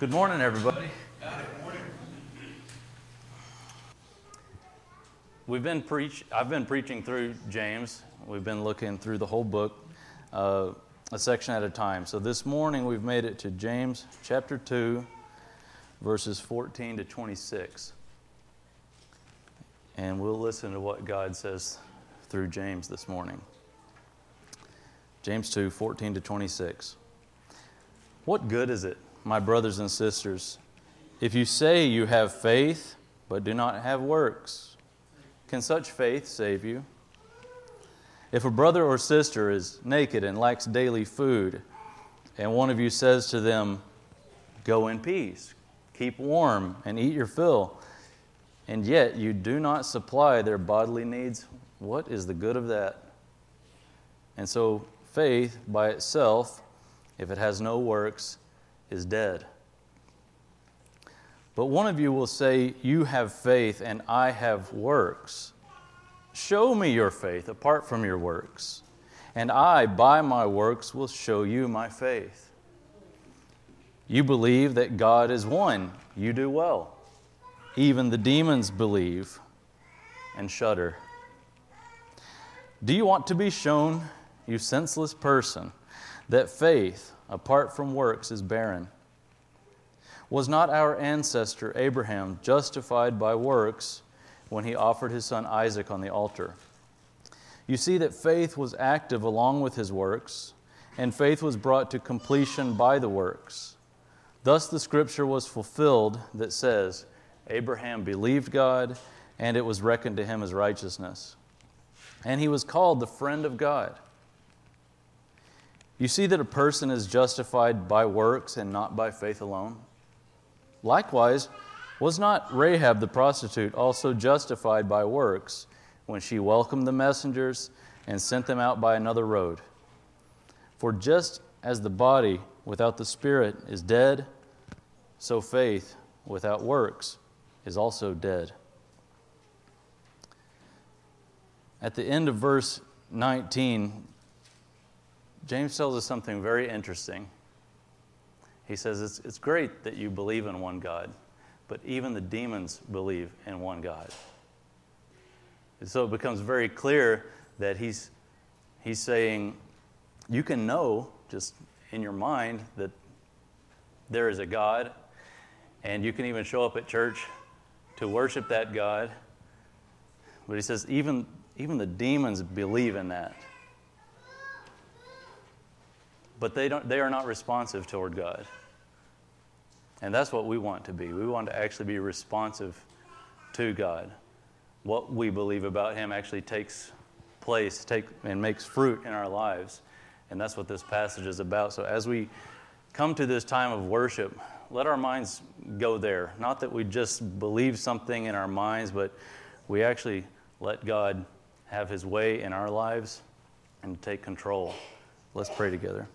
Good morning, everybody. I've been preaching through James. We've been looking through the whole book, a section at a time. So this morning we've made it to James chapter 2, verses 14 to 26. And we'll listen to what God says through James this morning. James 2, 14 to 26. What good is it, my brothers and sisters, if you say you have faith but do not have works? Can such faith save you? If a brother or sister is naked and lacks daily food, and one of you says to them, "Go in peace, keep warm, and eat your fill," and yet you do not supply their bodily needs, what is the good of that? And so faith by itself, if it has no works, is dead. But one of you will say, "You have faith and I have works. Show me your faith apart from your works, and I, by my works, will show you my faith. You believe that God is one. You do well. Even the demons believe and shudder. Do you want to be shown, you senseless person, that faith apart from works is barren? Was not our ancestor Abraham justified by works when he offered his son Isaac on the altar? You see that faith was active along with his works, and faith was brought to completion by the works. Thus the scripture was fulfilled that says, Abraham believed God, and it was reckoned to him as righteousness. And he was called the friend of God. You see that a person is justified by works and not by faith alone? Likewise, was not Rahab the prostitute also justified by works when she welcomed the messengers and sent them out by another road? For just as the body without the spirit is dead, so faith without works is also dead. At the end of verse 19, James tells us something very interesting. He says, it's great that you believe in one God, but even the demons believe in one God. And so it becomes very clear that he's saying, you can know just in your mind that there is a God, and you can even show up at church to worship that God. But he says, even the demons believe in that. But they are not responsive toward God. And that's what we want to be. We want to actually be responsive to God. What we believe about Him actually takes place and makes fruit in our lives. And that's what this passage is about. So as we come to this time of worship, let our minds go there. Not that we just believe something in our minds, but we actually let God have His way in our lives and take control. Let's pray together.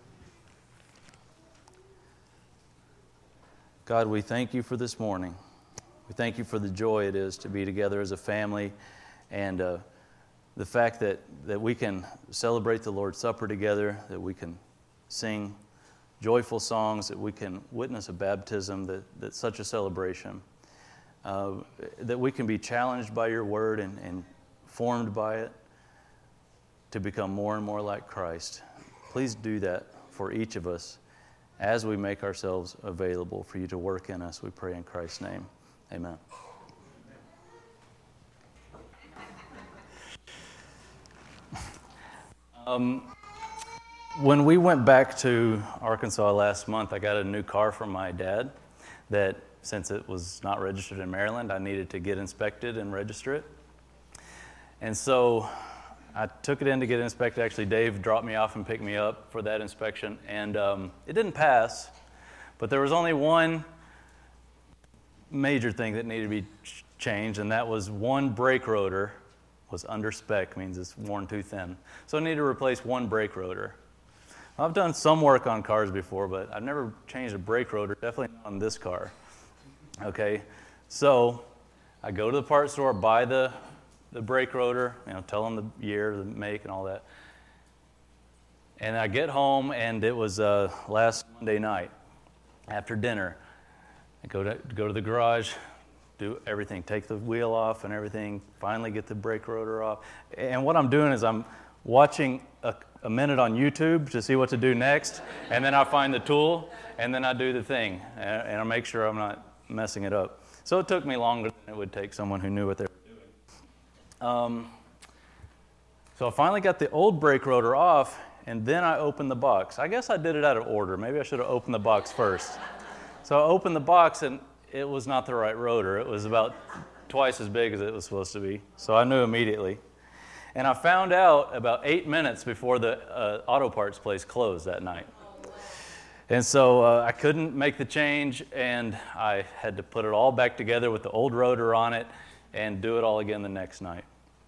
God, we thank you for this morning. We thank you for the joy it is to be together as a family, and the fact that we can celebrate the Lord's Supper together, that we can sing joyful songs, that we can witness a baptism, that's such a celebration, that we can be challenged by your word and formed by it to become more and more like Christ. Please do that for each of us as we make ourselves available for you to work in us. We pray in Christ's name. Amen. When we went back to Arkansas last month, I got a new car from my dad that, since it was not registered in Maryland, I needed to get inspected and register it. And so I took it in to get inspected. Actually, Dave dropped me off and picked me up for that inspection, and it didn't pass, but there was only one major thing that needed to be changed, and that was one brake rotor was under spec, means it's worn too thin. So I needed to replace one brake rotor. I've done some work on cars before, but I've never changed a brake rotor, definitely not on this car. Okay, so I go to the parts store, buy the brake rotor, tell them the year, the make, and all that. And I get home, and it was last Monday night after dinner. I go to the garage, do everything, take the wheel off and everything, finally get the brake rotor off. And what I'm doing is I'm watching a minute on YouTube to see what to do next, and then I find the tool, and then I do the thing, and I make sure I'm not messing it up. So it took me longer than it would take someone who knew what they were doing. So I finally got the old brake rotor off, and then I opened the box. I guess I did it out of order. Maybe I should have opened the box first. So I opened the box, and it was not the right rotor. It was about twice as big as it was supposed to be. So I knew immediately. And I found out about 8 minutes before the auto parts place closed that night. And so I couldn't make the change, and I had to put it all back together with the old rotor on it and do it all again the next night.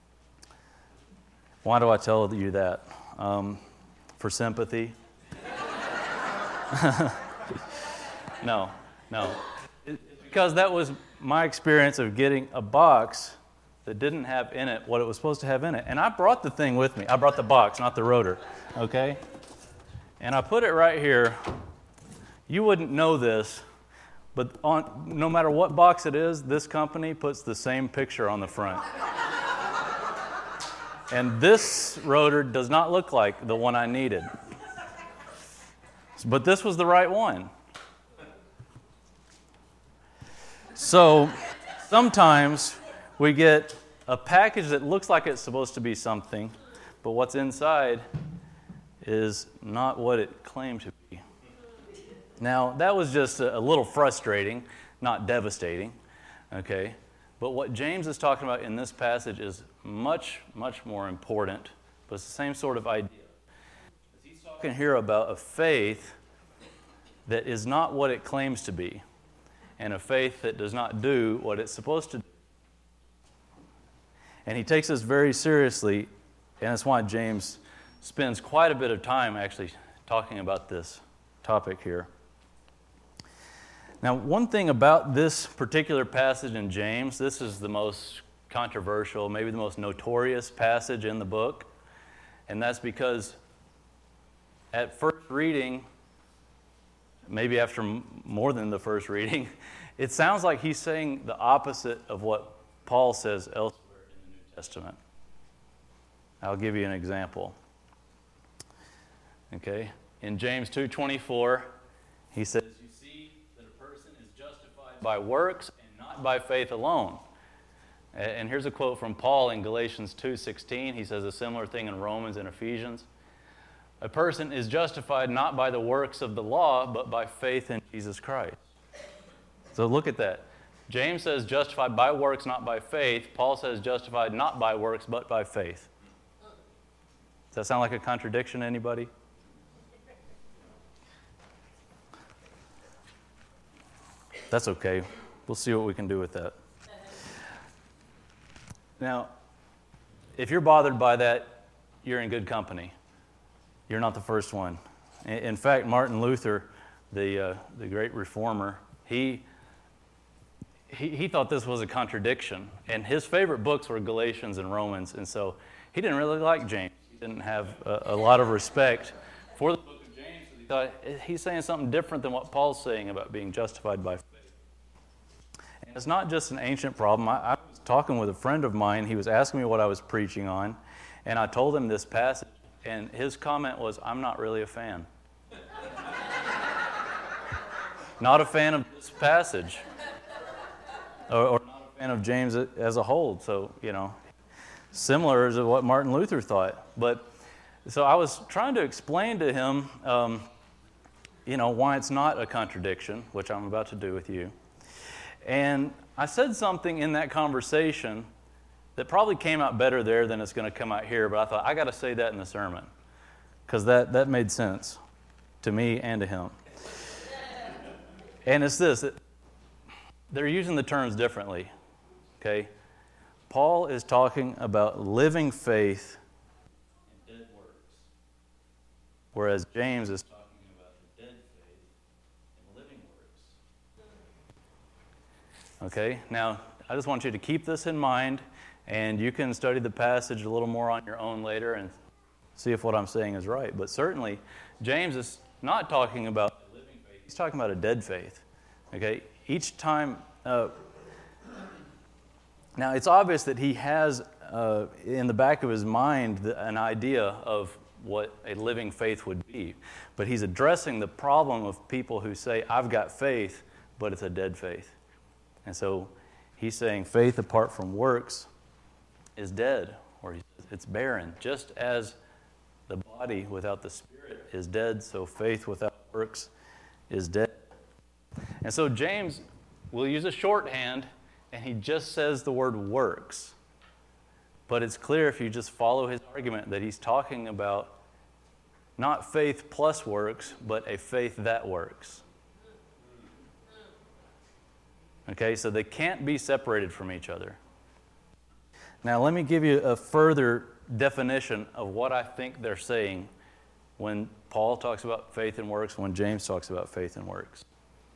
Why do I tell you that? For sympathy? No. It's because that was my experience of getting a box that didn't have in it what it was supposed to have in it. And I brought the thing with me. I brought the box, not the rotor, okay? And I put it right here. You wouldn't know this, but no matter what box it is, this company puts the same picture on the front. And this rotor does not look like the one I needed. But this was the right one. So sometimes we get a package that looks like it's supposed to be something, but what's inside is not what it claimed to be. Now, that was just a little frustrating, not devastating, okay? But what James is talking about in this passage is much, much more important, but it's the same sort of idea. He's talking here about a faith that is not what it claims to be, and a faith that does not do what it's supposed to do. And he takes this very seriously, and that's why James spends quite a bit of time actually talking about this topic here. Now, one thing about this particular passage in James, this is the most controversial, maybe the most notorious passage in the book, and that's because at first reading, maybe after more than the first reading, it sounds like he's saying the opposite of what Paul says elsewhere in the New Testament. I'll give you an example. Okay, in James 2:24, he says, "You see that a person is justified by works and not by faith alone." And here's a quote from Paul in Galatians 2:16. He says a similar thing in Romans and Ephesians. A person is justified not by the works of the law, but by faith in Jesus Christ. So look at that. James says justified by works, not by faith. Paul says justified not by works, but by faith. Does that sound like a contradiction to anybody? That's okay. We'll see what we can do with that. Now, if you're bothered by that, you're in good company. You're not the first one. In fact, Martin Luther, the great reformer, he thought this was a contradiction. And his favorite books were Galatians and Romans. And so he didn't really like James. He didn't have a lot of respect for the book of James. He thought he's saying something different than what Paul's saying about being justified by faith. And it's not just an ancient problem. I was talking with a friend of mine. He was asking me what I was preaching on. And I told him this passage. And his comment was, "I'm not really a fan." Not a fan of this passage. Or not a fan of James as a whole. So, similar to what Martin Luther thought. But, so I was trying to explain to him, why it's not a contradiction, which I'm about to do with you. And I said something in that conversation that probably came out better there than it's going to come out here, but I thought, I got to say that in the sermon, because that made sense to me and to him. And it's this, they're using the terms differently, okay? Paul is talking about living faith and dead works, whereas James is talking about the dead faith and living works. Okay, now I just want you to keep this in mind, and you can study the passage a little more on your own later and see if what I'm saying is right. But certainly, James is not talking about a living faith. He's talking about a dead faith. Okay? each time, now it's obvious that he has in the back of his mind an idea of what a living faith would be. But he's addressing the problem of people who say, I've got faith, but it's a dead faith. And so he's saying faith apart from works is dead, or it's barren. Just as the body without the spirit is dead, so faith without works is dead. And so James will use a shorthand, and he just says the word works. But it's clear if you just follow his argument that he's talking about not faith plus works, but a faith that works. Okay, so they can't be separated from each other. Now let me give you a further definition of what I think they're saying when Paul talks about faith and works, when James talks about faith and works.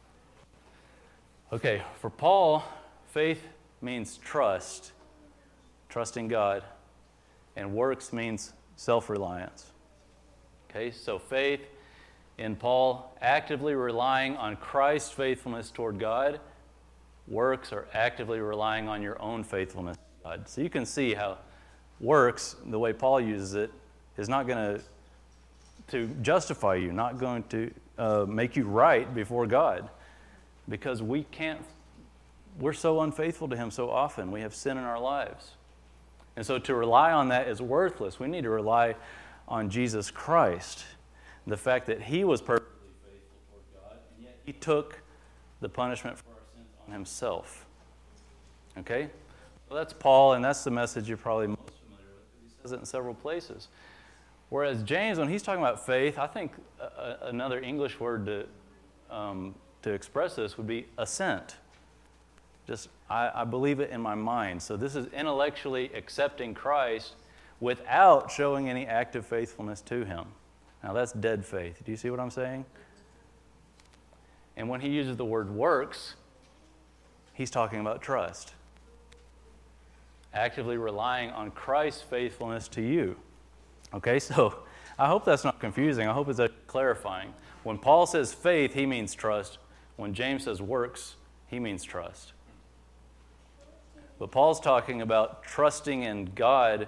Okay, for Paul, faith means trust, trusting God, and works means self-reliance. Okay, so faith in Paul, actively relying on Christ's faithfulness toward God. Works are actively relying on your own faithfulness to God. So you can see how works, the way Paul uses it, is not going to justify you, not going to make you right before God, because we're so unfaithful to Him so often. We have sin in our lives. And so to rely on that is worthless. We need to rely on Jesus Christ, the fact that He was perfectly faithful toward God, and yet He took the punishment for our sins on Himself. Okay? Well, that's Paul, and that's the message you're probably most familiar with, because he says it in several places. Whereas James, when he's talking about faith, I think another English word to express this would be assent. Just, I believe it in my mind. So this is intellectually accepting Christ without showing any active faithfulness to Him. Now that's dead faith. Do you see what I'm saying? And when he uses the word works, he's talking about trust. Actively relying on Christ's faithfulness to you. Okay, so I hope that's not confusing. I hope it's clarifying. When Paul says faith, he means trust. When James says works, he means trust. But Paul's talking about trusting in God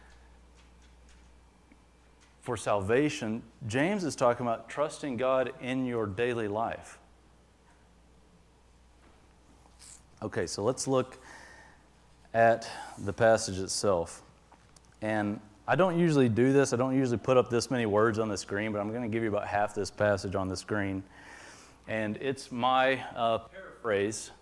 for salvation. James is talking about trusting God in your daily life. Okay, so let's look at the passage itself. And I don't usually do this. I don't usually put up this many words on the screen, but I'm going to give you about half this passage on the screen. And it's my paraphrase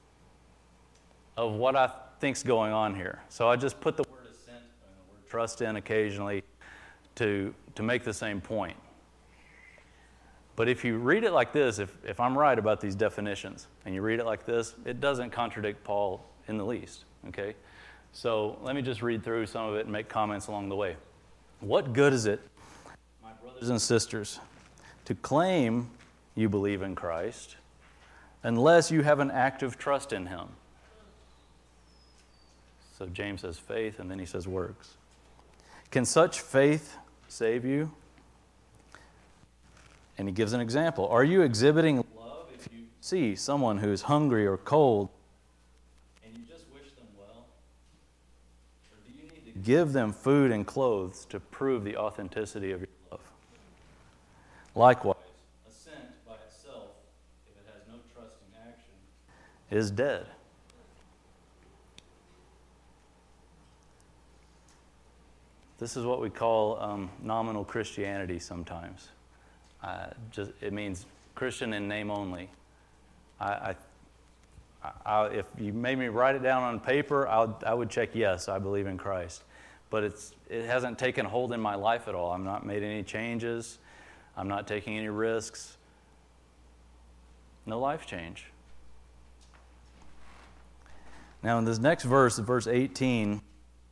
of what I think's going on here. So I just put the word assent and the word trust in occasionally to make the same point. But if you read it like this, if I'm right about these definitions, and you read it like this, it doesn't contradict Paul in the least, okay? So let me just read through some of it and make comments along the way. What good is it, my brothers and sisters, to claim you believe in Christ unless you have an active trust in Him? So James says faith, and then he says works. Can such faith save you? And he gives an example. Are you exhibiting love if you see someone who is hungry or cold and you just wish them well? Or do you need to give them food and clothes to prove the authenticity of your love? Likewise, assent by itself, if it has no trusting action, is dead. This is what we call nominal Christianity sometimes. It means Christian in name only. If you made me write it down on paper, I would check yes, I believe in Christ. But it hasn't taken hold in my life at all. I'm not made any changes. I'm not taking any risks. No life change. Now in this next verse, verse 18,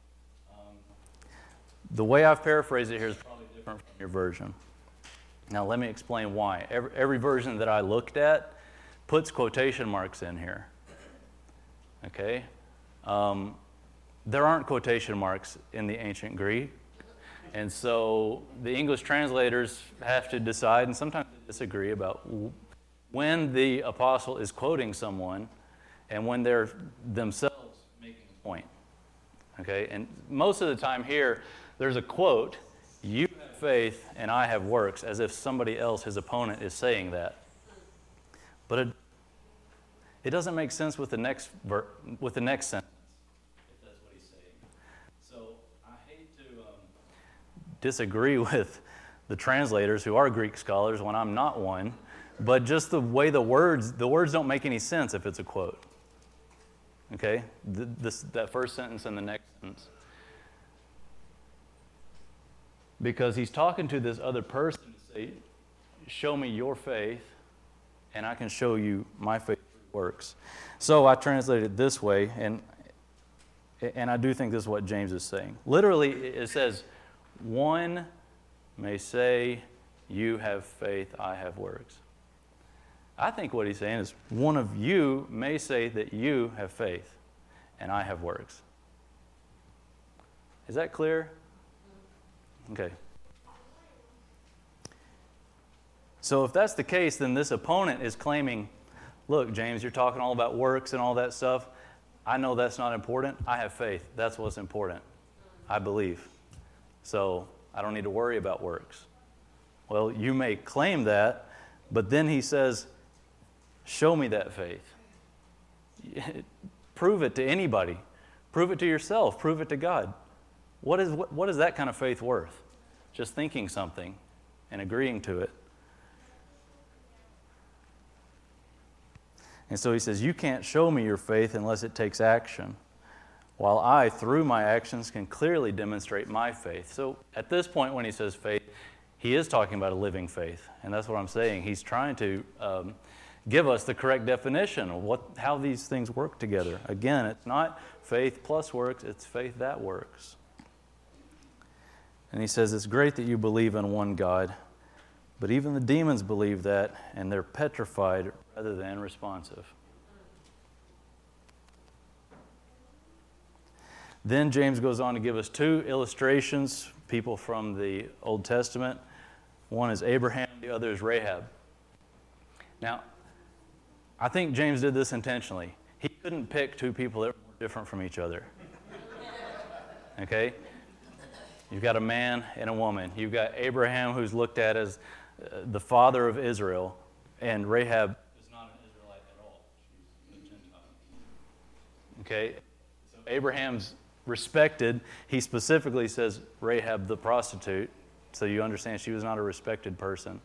the way I've paraphrased it here is probably different from your version. Now let me explain why. Every version that I looked at puts quotation marks in here. Okay? There aren't quotation marks in the ancient Greek. And so the English translators have to decide, and sometimes they disagree about when the apostle is quoting someone and when they're themselves making a point. Okay? And most of the time here, there's a quote, you have faith and I have works, as if somebody else, his opponent, is saying that. But it doesn't make sense with the next sentence, if that's what he's saying. So I hate to disagree with the translators who are Greek scholars when I'm not one, but just the way the words don't make any sense if it's a quote. Okay? That first sentence and the next sentence. Because he's talking to this other person to say, show me your faith, and I can show you my faith works. So I translate it this way, and I do think this is what James is saying. Literally, it says, one may say, you have faith, I have works. I think what he's saying is, one of you may say that you have faith, and I have works. Is that clear? Okay. So if that's the case, then this opponent is claiming, look, James, you're talking all about works and all that stuff. I know that's not important. I have faith. That's what's important. I believe. So I don't need to worry about works. Well, you may claim that, but then he says, show me that faith. Prove it to anybody. Prove it to yourself. Prove it to God. What is that kind of faith worth? Just thinking something and agreeing to it. And so he says, you can't show me your faith unless it takes action, while I, through my actions, can clearly demonstrate my faith. So at this point when he says faith, he is talking about a living faith. And that's what I'm saying. He's trying to give us the correct definition of how these things work together. Again, it's not faith plus works, it's faith that works. And he says, it's great that you believe in one God, but even the demons believe that, and they're petrified rather than responsive. Then James goes on to give us two illustrations, people from the Old Testament. One is Abraham, the other is Rahab. Now, I think James did this intentionally. He couldn't pick two people that were different from each other. Okay? You've got a man and a woman. You've got Abraham, who's looked at as the father of Israel, and Rahab is not an Israelite at all. She's a Gentile. Okay? So Abraham's respected. He specifically says Rahab the prostitute, so you understand she was not a respected person.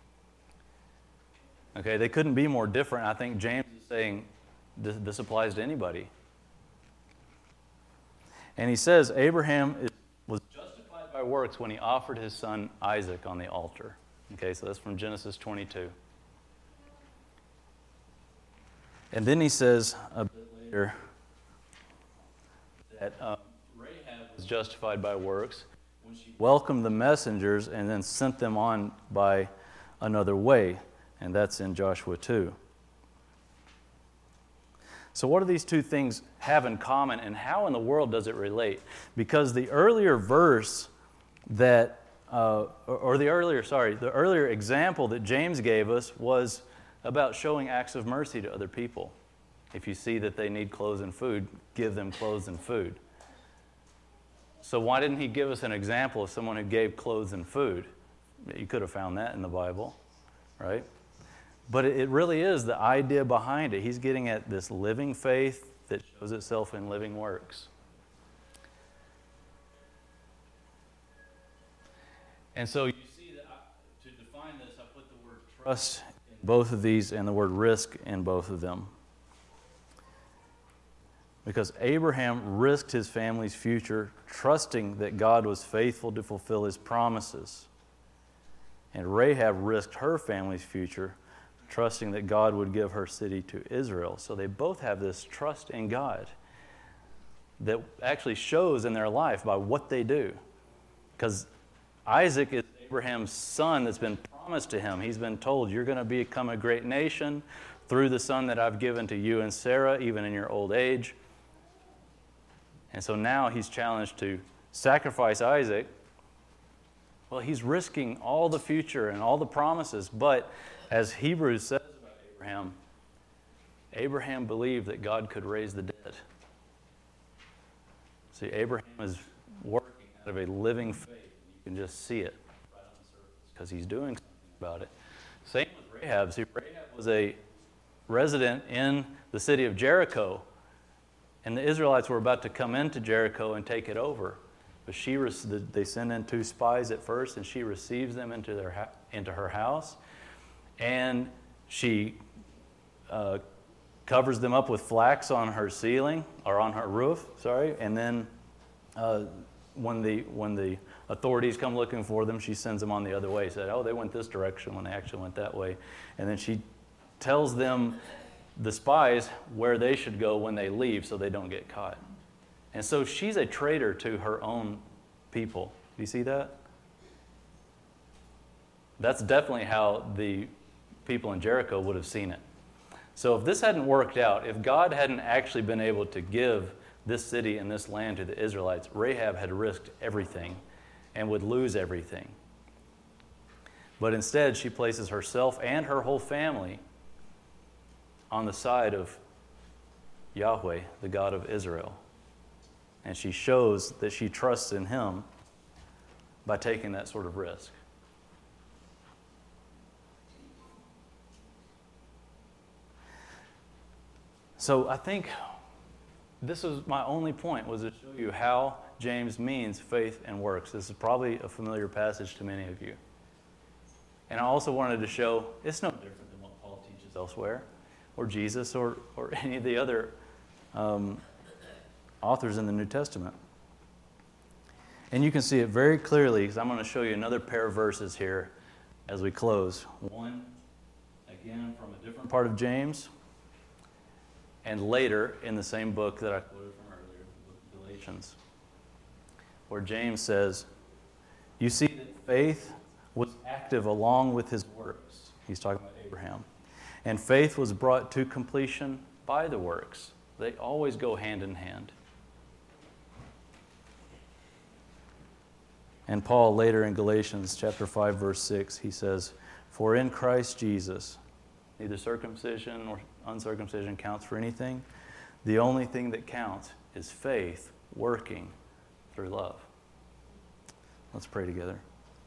Okay, they couldn't be more different. I think James is saying this applies to anybody. And he says Abraham was justified by works when he offered his son Isaac on the altar. Okay, so that's from Genesis 22. And then he says a bit later that Rahab was justified by works when she welcomed the messengers and then sent them on by another way. And that's in Joshua 2. So what do these two things have in common, and how in the world does it relate? Because the earlier verse that, the earlier example that James gave us was about showing acts of mercy to other people. If you see that they need clothes and food, give them clothes and food. So why didn't he give us an example of someone who gave clothes and food? You could have found that in the Bible, right? But it really is the idea behind it. He's getting at this living faith that shows itself in living works. And so you see that to define this, I put the word trust in both of these and the word risk in both of them. Because Abraham risked his family's future, trusting that God was faithful to fulfill his promises. And Rahab risked her family's future, trusting that God would give her city to Israel. So they both have this trust in God that actually shows in their life by what they do. Because Isaac is Abraham's son that's been promised to him. He's been told, you're going to become a great nation through the son that I've given to you and Sarah, even in your old age. And so now he's challenged to sacrifice Isaac. Well, he's risking all the future and all the promises, but as Hebrews says about Abraham. Abraham believed that God could raise the dead. See, Abraham is working out of a living faith. You can just see it right on the surface because he's doing something about it. Same with Rahab. See, Rahab was a resident in the city of Jericho, and the Israelites were about to come into Jericho and take it over. But they send in 2 spies at first, and she receives them into her house, and she covers them up with flax on her ceiling, or on her roof, sorry, and then when the authorities come looking for them, she sends them on the other way. Said, oh, they went this direction when they actually went that way. And then she tells them, the spies, where they should go when they leave so they don't get caught. And so she's a traitor to her own people. Do you see that? That's definitely how the people in Jericho would have seen it. So if this hadn't worked out, if God hadn't actually been able to give this city and this land to the Israelites, Rahab had risked everything and would lose everything. But instead, she places herself and her whole family on the side of Yahweh, the God of Israel. And she shows that she trusts in Him by taking that sort of risk. So I think this was my only point, was to show you how James means faith and works. This is probably a familiar passage to many of you. And I also wanted to show it's no different than what Paul teaches elsewhere, or Jesus, or any of the other authors in the New Testament. And you can see it very clearly, because I'm going to show you another pair of verses here as we close. One, again, from a different part of James, and later in the same book that I quoted from earlier, the book of Galatians, where James says, you see that faith was active along with his works. He's talking about Abraham. And faith was brought to completion by the works. They always go hand in hand. And Paul later in Galatians chapter 5, verse 6, he says, for in Christ Jesus, neither circumcision nor uncircumcision counts for anything. The only thing that counts is faith working through love. Let's pray together.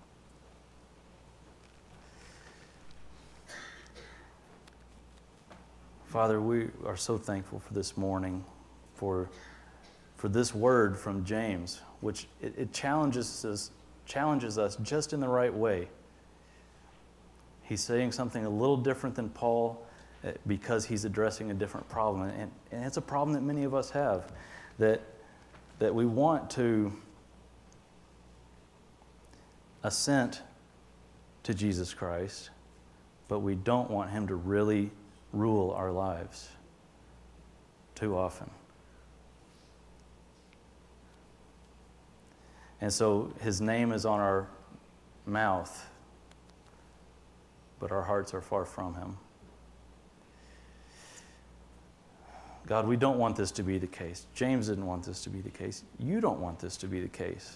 Father, we are so thankful for this morning, for this word from James, which it challenges us just in the right way. He's saying something a little different than Paul because he's addressing a different problem. And it's a problem that many of us have, that we want to assent to Jesus Christ, but we don't want Him to really rule our lives too often. And so His name is on our mouth, but our hearts are far from Him. God, we don't want this to be the case. James didn't want this to be the case. You don't want this to be the case.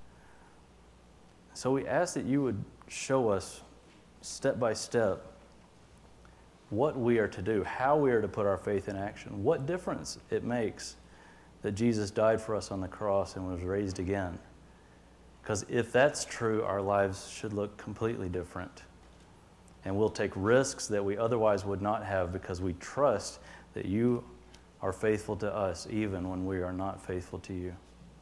So we ask that you would show us step by step what we are to do, how we are to put our faith in action, what difference it makes that Jesus died for us on the cross and was raised again. Because if that's true, our lives should look completely different. And we'll take risks that we otherwise would not have because we trust that you are faithful to us even when we are not faithful to you.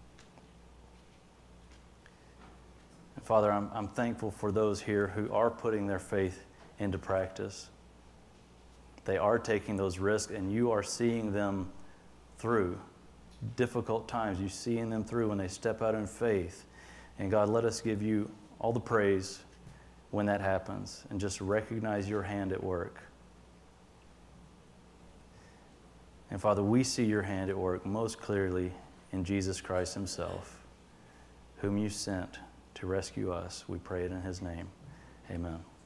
And Father, I'm thankful for those here who are putting their faith into practice. They are taking those risks, and you are seeing them through difficult times. You're seeing them through when they step out in faith. And God, let us give you all the praise when that happens and just recognize your hand at work. And Father, we see your hand at work most clearly in Jesus Christ Himself, whom you sent to rescue us. We pray it in His name. Amen.